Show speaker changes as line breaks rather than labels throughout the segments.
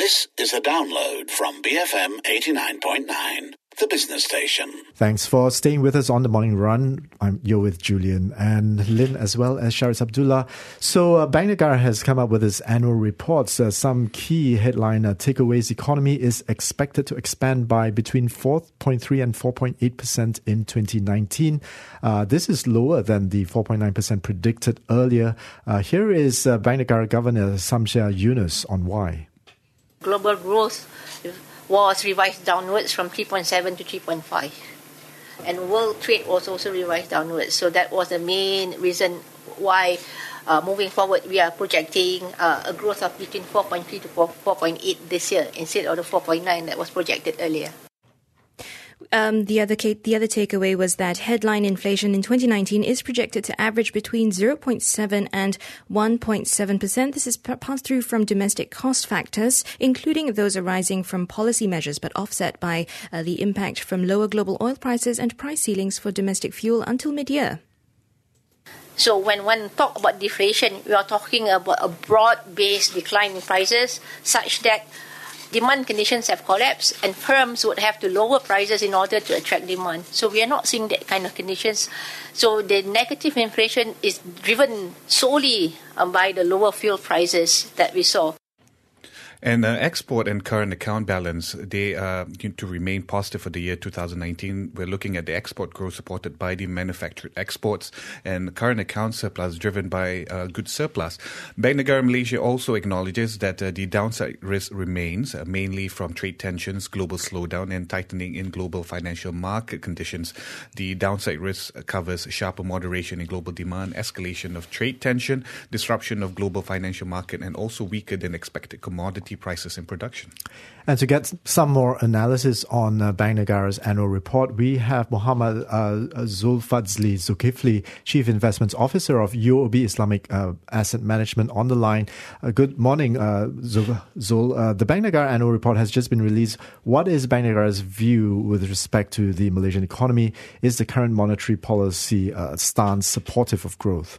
This is a download from BFM 89.9, the business station.
Thanks for staying with us on the morning run. You're with Julian and Lynn as well as Sharis Abdullah. So Bank Negara has come up with its annual reports. Some key headline takeaways: economy is expected to expand by between 4.3 and 4.8% in 2019. This is lower than the 4.9% predicted earlier. Here is Bank Negara Governor Samsyah Yunus on why.
Global growth was revised downwards from 3.7 to 3.5. And world trade was also revised downwards. So that was the main reason why moving forward we are projecting a growth of between 4.3 to 4.8 this year instead of the 4.9 that was projected earlier.
The other takeaway was that headline inflation in 2019 is projected to average between 0.7 and 1.7%. This is passed through from domestic cost factors, including those arising from policy measures, but offset by the impact from lower global oil prices and price ceilings for domestic fuel until mid-year.
So when one talk about deflation, we are talking about a broad-based decline in prices such that demand conditions have collapsed and firms would have to lower prices in order to attract demand. So we are not seeing that kind of conditions. So the negative inflation is driven solely by the lower fuel prices that we saw.
And export and current account balance, they to remain positive for the year 2019. We're looking at the export growth supported by the manufactured exports and current account surplus driven by good surplus. Bank Negara Malaysia also acknowledges that the downside risk remains, mainly from trade tensions, global slowdown and tightening in global financial market conditions. The downside risk covers sharper moderation in global demand, escalation of trade tension, disruption of global financial market and also weaker than expected commodity prices in production. And to get some more analysis on Bank Negara's annual report, we have Muhammad Zulfazli Zulkifli, Chief Investments Officer of UOB Islamic Asset Management on the line. Good morning, Zul. The Bank Negara annual report has just been released. What is Bank Negara's view with respect to the Malaysian economy? Is the current monetary policy stance supportive of growth?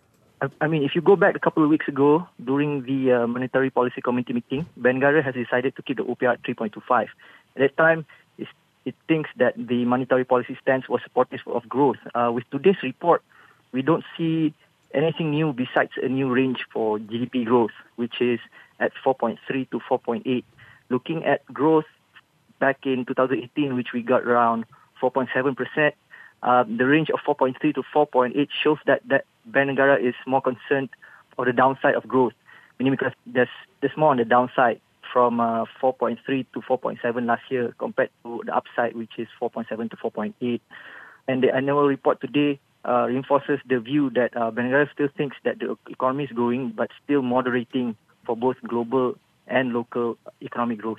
I mean, if you go back a couple of weeks ago, during the Monetary Policy Committee meeting, Bank Negara has decided to keep the OPR at 3.25. At that time, it thinks that the monetary policy stance was supportive of growth. With today's report, we don't see anything new besides a new range for GDP growth, which is at 4.3 to 4.8. Looking at growth back in 2018, which we got around 4.7%, the range of 4.3 to 4.8 shows that Bank Negara is more concerned for the downside of growth, meaning because there's more on the downside from 4.3 to 4.7 last year compared to the upside, which is 4.7 to 4.8. And the annual report today reinforces the view that Bank Negara still thinks that the economy is growing, but still moderating for both global and local economic growth.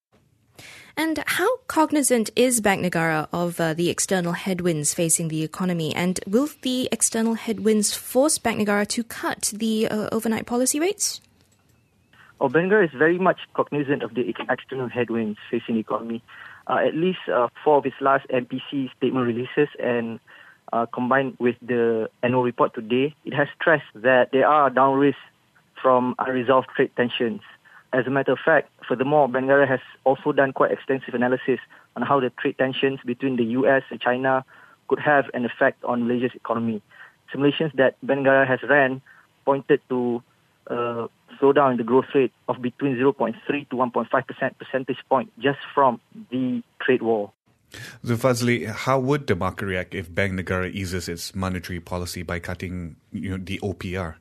And how cognizant is Bank Negara of the external headwinds facing the economy? And will the external headwinds force Bank Negara to cut the overnight policy rates?
Bank Negara is very much cognizant of the external headwinds facing the economy. At least 4 of its last MPC statement releases and combined with the annual report today, it has stressed that there are down risks from unresolved trade tensions. As a matter of fact, furthermore, Bank Negara has also done quite extensive analysis on how the trade tensions between the US and China could have an effect on Malaysia's economy. Simulations that Bank Negara has ran pointed to slowdown in the growth rate of between 0.3 to 1.5% percentage point just from the trade war.
Zulfazli, how would the market react if Bank Negara eases its monetary policy by cutting the OPR?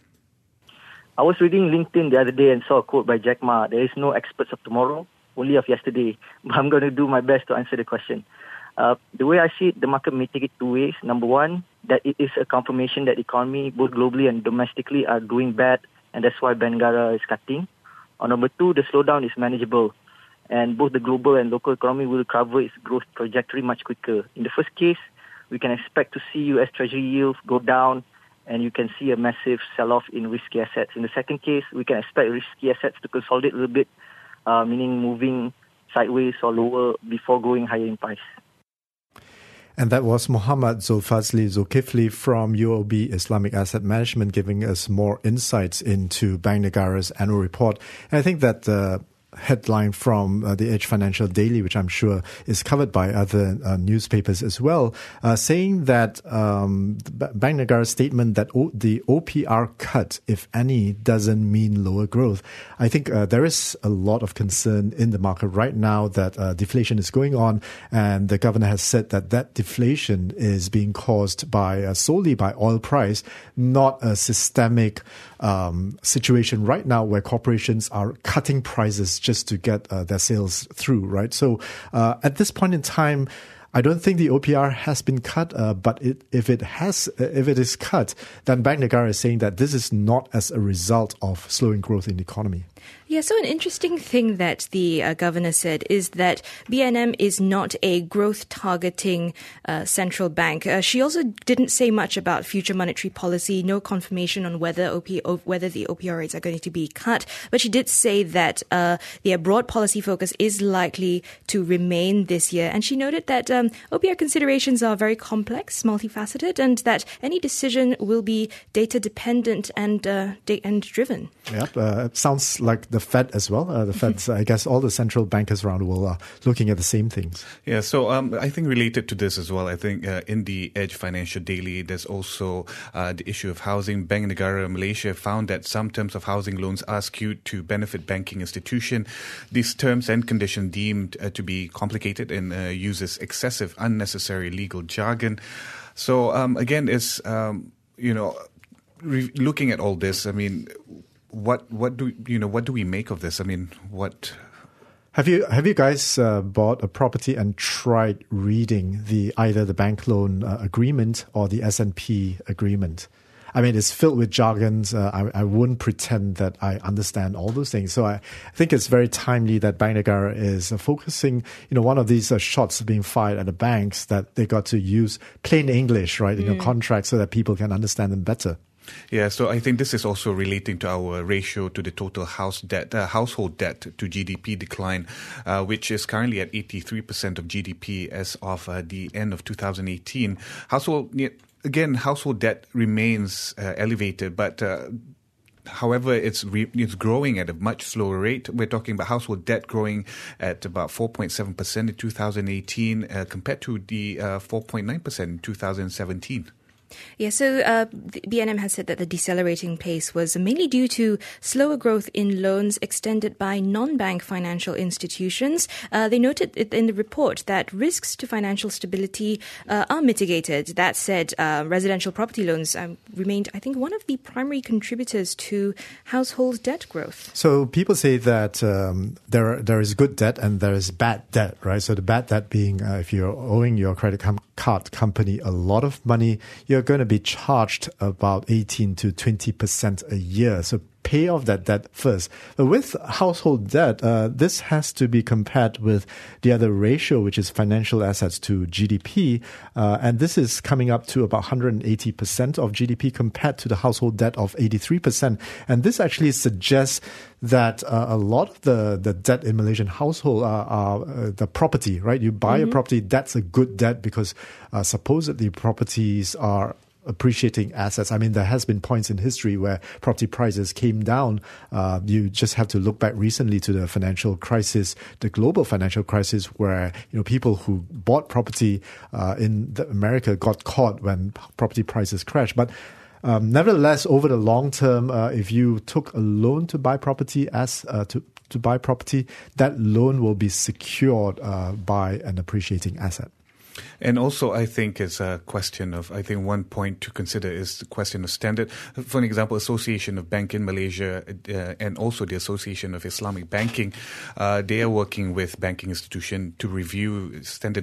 I was reading LinkedIn the other day and saw a quote by Jack Ma. There is no experts of tomorrow, only of yesterday. But I'm going to do my best to answer the question. The way I see it, the market may take it two ways. Number one, that it is a confirmation that the economy, both globally and domestically, are doing bad, and that's why Bank Negara is cutting. Or number two, the slowdown is manageable, and both the global and local economy will recover its growth trajectory much quicker. In the first case, we can expect to see US Treasury yields go down, and you can see a massive sell-off in risky assets. In the second case, we can expect risky assets to consolidate a little bit, meaning moving sideways or lower before going higher in price.
And that was Muhammad Zulfazli Zulkifli from UOB Islamic Asset Management giving us more insights into Bank Negara's annual report. And I think that headline from the Edge Financial Daily, which I'm sure is covered by other newspapers as well, saying that Bank Negara's statement that the OPR cut, if any, doesn't mean lower growth. I think there is a lot of concern in the market right now that deflation is going on, and the governor has said that deflation is being caused by solely by oil price, not a systemic situation right now where corporations are cutting prices just to get their sales through, right? So at this point in time, I don't think the OPR has been cut, but if it is cut, then Bank Negara is saying that this is not as a result of slowing growth in the economy.
Yeah, so an interesting thing that the governor said is that BNM is not a growth-targeting central bank. She also didn't say much about future monetary policy, no confirmation on whether the OPR rates are going to be cut. But she did say that their broad policy focus is likely to remain this year. And she noted that OPR considerations are very complex, multifaceted, and that any decision will be data-dependent and driven.
Yeah, it sounds like the Fed as well. The Fed's, I guess all the central bankers around the world are looking at the same things.
Yeah, so I think related to this as well, I think in the Edge Financial Daily, there's also the issue of housing. Bank Negara Malaysia found that some terms of housing loans are skewed to benefit banking institution. These terms and conditions deemed to be complicated and uses excessive, unnecessary legal jargon. So again, it's, looking at all this, I mean, what do we make of this? I mean, what
have you guys bought a property and tried reading either the bank loan agreement or the S&P agreement? I mean, it's filled with jargons. I wouldn't pretend that I understand all those things. So I think it's very timely that Bank Negara is focusing, one of these shots being fired at the banks, that they got to use plain English, right, in your contract so that people can understand them better.
Yeah, so I think this is also relating to our ratio to the total household debt to GDP decline, which is currently at 83% of GDP as of the end of 2018. Household debt remains elevated, but however, it's growing at a much slower rate. We're talking about household debt growing at about 4.7% in 2018 compared to the 4.9% in 2017.
Yeah, so BNM has said that the decelerating pace was mainly due to slower growth in loans extended by non-bank financial institutions. They noted in the report that risks to financial stability are mitigated. That said, residential property loans remained, I think, one of the primary contributors to household debt growth.
So people say that there is good debt and there is bad debt, right? So the bad debt being if you're owing your credit card company a lot of money, you're going to be charged about 18 to 20% a year. So pay off that debt first. But with household debt, this has to be compared with the other ratio, which is financial assets to GDP. And this is coming up to about 180% of GDP compared to the household debt of 83%. And this actually suggests that a lot of the debt in Malaysian household are the property, right? You buy a property, that's a good debt because supposedly properties are appreciating assets. I mean, there has been points in history where property prices came down. You just have to look back recently to the financial crisis, the global financial crisis, where people who bought property in America got caught when property prices crashed. But nevertheless, over the long term, if you took a loan to buy property, to buy property, that loan will be secured by an appreciating asset.
And also, I think it's a question of, I think one point to consider is the question of standard. For an example, Association of Bank in Malaysia and also the Association of Islamic Banking, they are working with banking institutions to review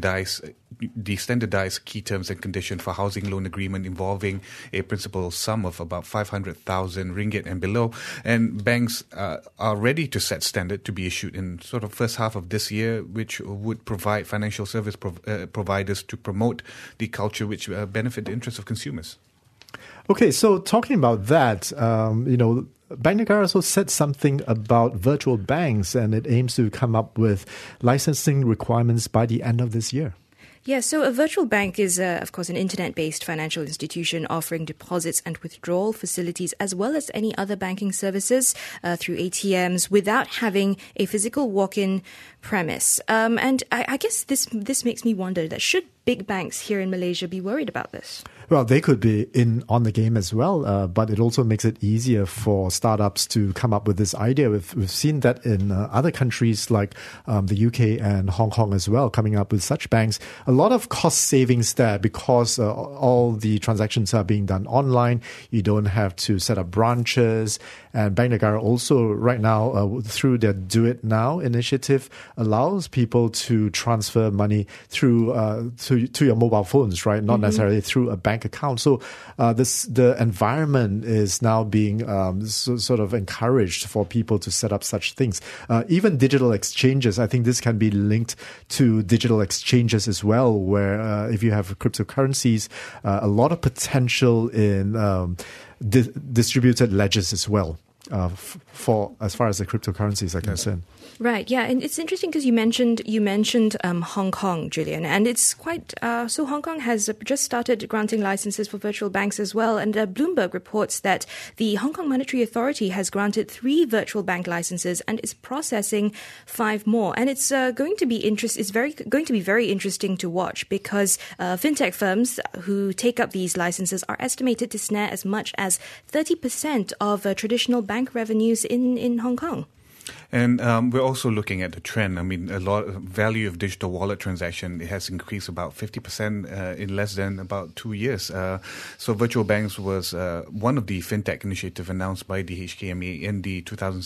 the standardized key terms and conditions for housing loan agreement involving a principal sum of about 500,000 ringgit and below. And banks are ready to set standard to be issued in sort of first half of this year, which would provide financial service providers to promote the culture which benefit the interests of consumers.
Okay, so talking about that, Bank Negara also said something about virtual banks, and it aims to come up with licensing requirements by the end of this year.
Yeah, so a virtual bank is, of course, an internet-based financial institution offering deposits and withdrawal facilities as well as any other banking services through ATMs without having a physical walk-in premise. And I guess this makes me wonder that should big banks here in Malaysia be worried about this?
Well, they could be on the game as well, but it also makes it easier for startups to come up with this idea. We've seen that in other countries like the UK and Hong Kong as well, coming up with such banks. A lot of cost savings there because all the transactions are being done online. You don't have to set up branches. And Bank Negara also right now, through their Do It Now initiative, allows people to transfer money through to your mobile phones, right? Not necessarily through a bank account. So the environment is now being sort of encouraged for people to set up such things. Even digital exchanges, I think this can be linked to digital exchanges as well, where if you have cryptocurrencies, a lot of potential in distributed ledgers as well. For as far as the cryptocurrencies are concerned.
Right, yeah, and it's interesting because you mentioned Hong Kong, Julian, and it's quite so. Hong Kong has just started granting licenses for virtual banks as well, and Bloomberg reports that the Hong Kong Monetary Authority has granted 3 virtual bank licenses and is processing 5 more. And it's going to be very interesting to watch because fintech firms who take up these licenses are estimated to snare as much as 30% of traditional bank revenues in Hong Kong.
And we're also looking at the trend. I mean, a lot of value of digital wallet transaction, it has increased about 50% in less than about 2 years. So virtual banks was one of the fintech initiatives announced by the HKMA in the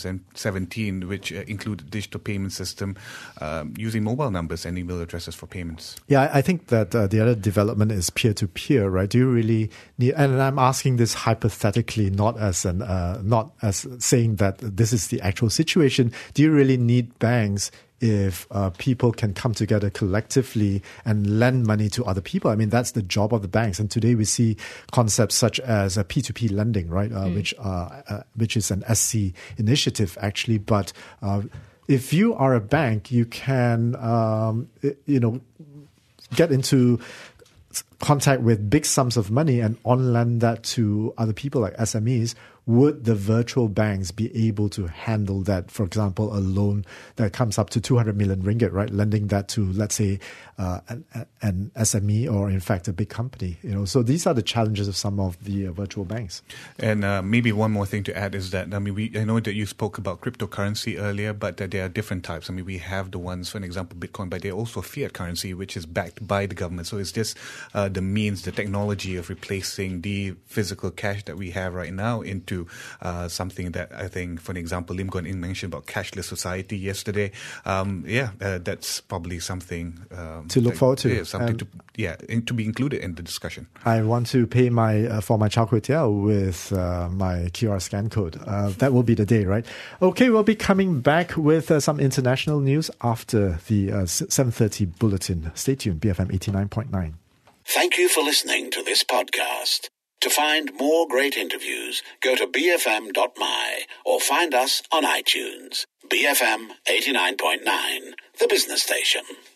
2017, which included digital payment system using mobile numbers and email addresses for payments.
Yeah, I think that the other development is peer-to-peer, right? Do you really need? And I'm asking this hypothetically, not as saying that this is the actual situation. Do you really need banks if people can come together collectively and lend money to other people? I mean, that's the job of the banks. And today we see concepts such as P2P lending, right? Which is an SC initiative, actually. But if you are a bank, you can, get into contact with big sums of money and on-lend that to other people like SMEs. Would the virtual banks be able to handle that? For example, a loan that comes up to 200 million ringgit, right? Lending that to, let's say, an SME or in fact a big company. So these are the challenges of some of the virtual banks.
And maybe one more thing to add is that I know that you spoke about cryptocurrency earlier, but there are different types. I mean, we have the ones, for example, Bitcoin, but they're also fiat currency, which is backed by the government. So it's just the means, the technology of replacing the physical cash that we have right now into something that I think, for example, Lim Guan Eng mentioned about cashless society yesterday. That's probably something
to look forward to.
Yeah, something to be included in the discussion.
I want to pay for my char kway teow with my QR scan code. That will be the day, right? Okay, we'll be coming back with some international news after the 7:30 bulletin. Stay tuned, BFM 89.9.
Thank you for listening to this podcast. To find more great interviews, go to bfm.my or find us on iTunes. BFM 89.9, the business station.